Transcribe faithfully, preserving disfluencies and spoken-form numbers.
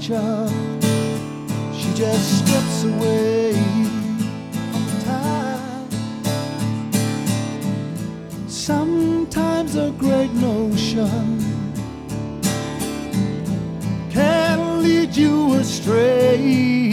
nature. She just strips away from the tide. Sometimes a great notion can lead you astray.